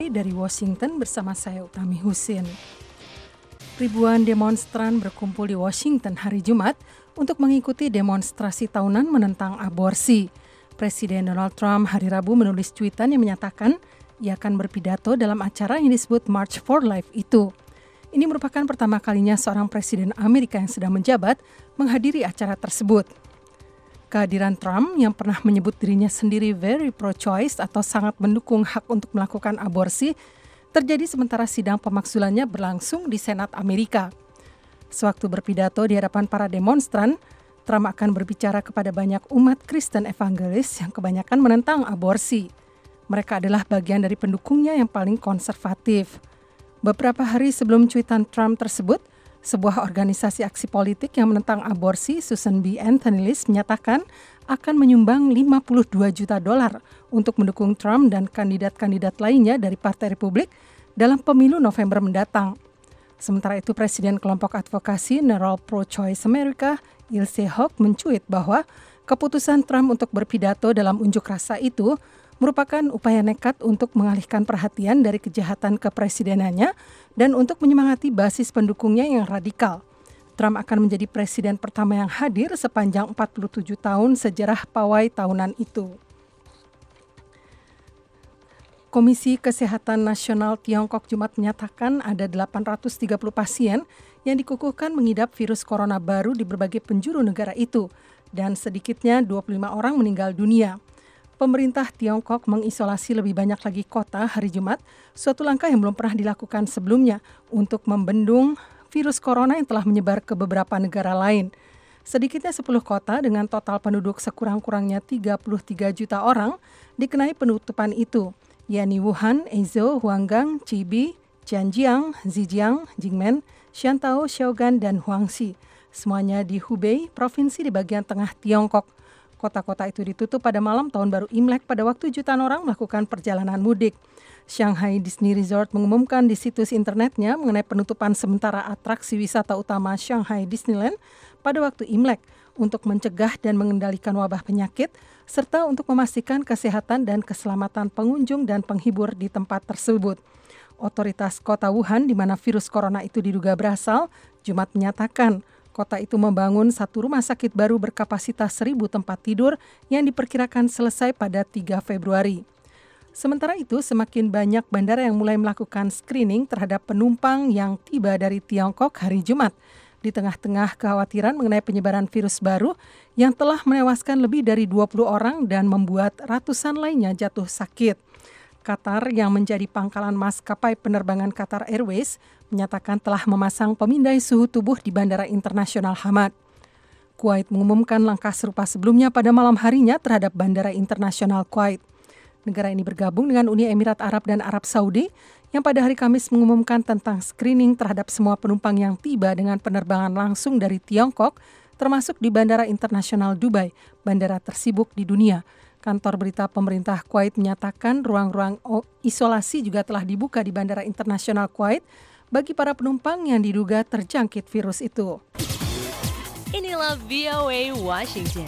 Dari Washington bersama saya Utami Husin. Ribuan demonstran berkumpul di Washington hari Jumat untuk mengikuti demonstrasi tahunan menentang aborsi. Presiden Donald Trump hari Rabu menulis cuitan yang menyatakan ia akan berpidato dalam acara yang disebut March for Life itu. Ini merupakan pertama kalinya seorang presiden Amerika yang sedang menjabat menghadiri acara tersebut. Kehadiran Trump yang pernah menyebut dirinya sendiri very pro-choice atau sangat mendukung hak untuk melakukan aborsi terjadi sementara sidang pemakzulannya berlangsung di Senat Amerika. Sewaktu berpidato di hadapan para demonstran, Trump akan berbicara kepada banyak umat Kristen evangelis yang kebanyakan menentang aborsi. Mereka adalah bagian dari pendukungnya yang paling konservatif. Beberapa hari sebelum cuitan Trump tersebut, sebuah organisasi aksi politik yang menentang aborsi, Susan B. Anthony List, menyatakan akan menyumbang $52 juta untuk mendukung Trump dan kandidat-kandidat lainnya dari Partai Republik dalam pemilu November mendatang. Sementara itu, Presiden kelompok advokasi Neural Pro-Choice America, Ilse Hogue, mencuit bahwa keputusan Trump untuk berpidato dalam unjuk rasa itu merupakan upaya nekat untuk mengalihkan perhatian dari kejahatan kepresidenannya dan untuk menyemangati basis pendukungnya yang radikal. Trump akan menjadi presiden pertama yang hadir sepanjang 47 tahun sejarah pawai tahunan itu. Komisi Kesehatan Nasional Tiongkok Jumat menyatakan ada 830 pasien yang dikukuhkan mengidap virus corona baru di berbagai penjuru negara itu dan sedikitnya 25 orang meninggal dunia. Pemerintah Tiongkok mengisolasi lebih banyak lagi kota hari Jumat, suatu langkah yang belum pernah dilakukan sebelumnya untuk membendung virus corona yang telah menyebar ke beberapa negara lain. Sedikitnya 10 kota dengan total penduduk sekurang-kurangnya 33 juta orang dikenai penutupan itu, yakni Wuhan, Ezhou, Huanggang, Chibi, Zhejiang, Zhejiang, Jingmen, Shantou, Shaogan, dan Huangxi. Semuanya di Hubei, provinsi di bagian tengah Tiongkok. Kota-kota itu ditutup pada malam tahun baru Imlek pada waktu jutaan orang melakukan perjalanan mudik. Shanghai Disney Resort mengumumkan di situs internetnya mengenai penutupan sementara atraksi wisata utama Shanghai Disneyland pada waktu Imlek untuk mencegah dan mengendalikan wabah penyakit serta untuk memastikan kesehatan dan keselamatan pengunjung dan penghibur di tempat tersebut. Otoritas kota Wuhan di mana virus corona itu diduga berasal, Jumat menyatakan kota itu membangun satu rumah sakit baru berkapasitas 1.000 tempat tidur yang diperkirakan selesai pada 3 Februari. Sementara itu, semakin banyak bandara yang mulai melakukan screening terhadap penumpang yang tiba dari Tiongkok hari Jumat, di tengah-tengah kekhawatiran mengenai penyebaran virus baru yang telah menewaskan lebih dari 20 orang dan membuat ratusan lainnya jatuh sakit. Qatar yang menjadi pangkalan maskapai penerbangan Qatar Airways menyatakan telah memasang pemindai suhu tubuh di Bandara Internasional Hamad. Kuwait mengumumkan langkah serupa sebelumnya pada malam harinya terhadap Bandara Internasional Kuwait. Negara ini bergabung dengan Uni Emirat Arab dan Arab Saudi yang pada hari Kamis mengumumkan tentang screening terhadap semua penumpang yang tiba dengan penerbangan langsung dari Tiongkok, termasuk di Bandara Internasional Dubai, bandara tersibuk di dunia. Kantor berita pemerintah Kuwait menyatakan ruang-ruang isolasi juga telah dibuka di Bandara Internasional Kuwait bagi para penumpang yang diduga terjangkit virus itu. Inilah VOA Washington.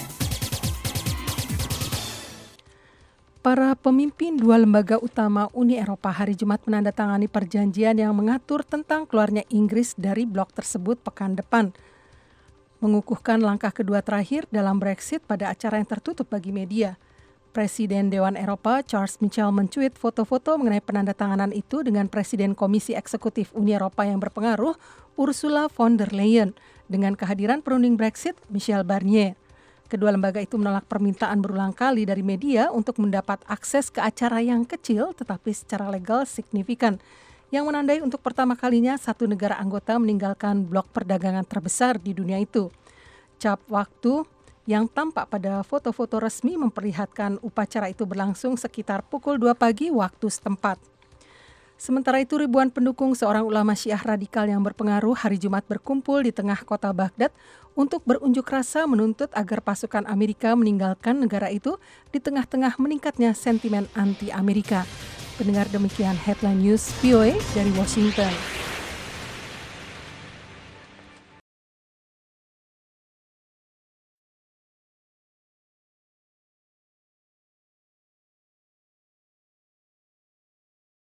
Para pemimpin dua lembaga utama Uni Eropa hari Jumat menandatangani perjanjian yang mengatur tentang keluarnya Inggris dari blok tersebut pekan depan. Mengukuhkan langkah kedua terakhir dalam Brexit pada acara yang tertutup bagi media. Presiden Dewan Eropa Charles Michel mencuit foto-foto mengenai penandatanganan itu dengan Presiden Komisi Eksekutif Uni Eropa yang berpengaruh, Ursula von der Leyen, dengan kehadiran perunding Brexit, Michel Barnier. Kedua lembaga itu menolak permintaan berulang kali dari media untuk mendapat akses ke acara yang kecil tetapi secara legal signifikan, yang menandai untuk pertama kalinya satu negara anggota meninggalkan blok perdagangan terbesar di dunia itu. Cap waktu yang tampak pada foto-foto resmi memperlihatkan upacara itu berlangsung sekitar pukul 2 pagi waktu setempat. Sementara itu, ribuan pendukung seorang ulama Syiah radikal yang berpengaruh hari Jumat berkumpul di tengah kota Baghdad untuk berunjuk rasa menuntut agar pasukan Amerika meninggalkan negara itu di tengah-tengah meningkatnya sentimen anti-Amerika. Pendengar, demikian Headline News VOA dari Washington.